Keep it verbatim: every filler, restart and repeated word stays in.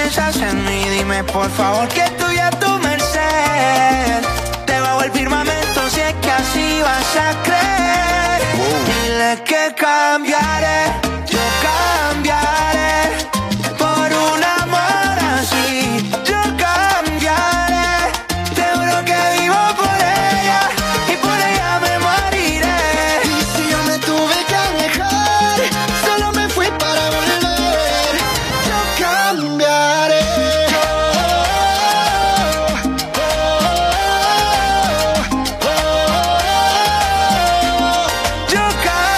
piensas en mí, dime por favor que estoy a tu merced. Te bajo el firmamento si es que así vas a creer. Dile que cambiaré